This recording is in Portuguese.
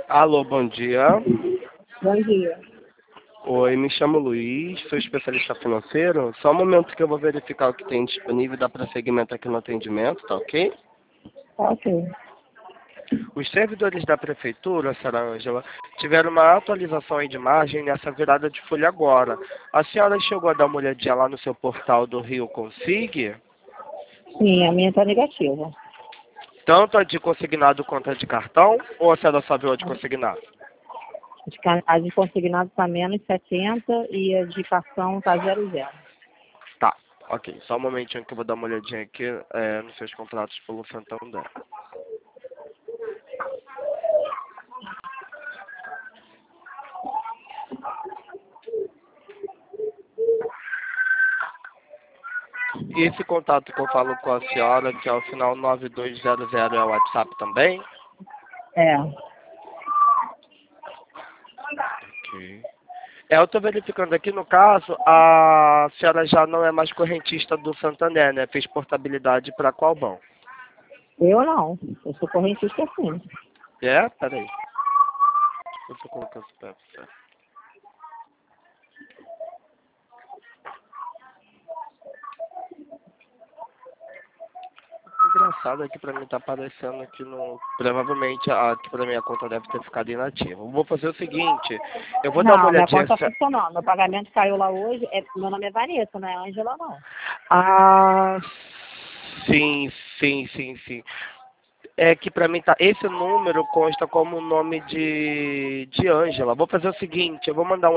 Alô, bom dia. Bom dia. Oi, me chamo Luiz, sou especialista financeiro. Só um momento que eu vou verificar o que tem disponível e dar prosseguimento aqui no atendimento, tá ok? Ok. Os servidores da prefeitura, senhora Ângela, tiveram uma atualização aí de imagem nessa virada de folha agora. A senhora chegou a dar uma olhadinha lá no seu portal do Rio Consig? Sim, a minha está negativa. Tanto a de consignado quanto a de cartão? Ou a senhora só viu a de consignado? A de consignado está menos 70 e a de cartão está 00. Tá, ok. Só um momentinho que eu vou dar uma olhadinha aqui nos seus contratos pelo Santander. E esse contato que eu falo com a senhora, que é o final 9200, é o WhatsApp também? É. Ok. Eu estou verificando aqui, no caso, a senhora já não é mais correntista do Santander, né? Fez portabilidade para qual banco? Eu não. Eu sou correntista sim. É? Peraí. Eu tô colocando isso pra você. Engraçado aqui pra mim tá aparecendo aqui no... Provavelmente aqui pra minha conta deve ter ficado inativa. Eu vou fazer o seguinte, eu vou dar uma Não, minha olhadinha... conta está funcionando. Meu pagamento caiu lá hoje. Meu nome é Vanessa, não é Ângela, não. Ah, sim, sim, sim, sim. É que pra mim tá... Esse número consta como nome de Ângela. Vou fazer o seguinte, eu vou mandar um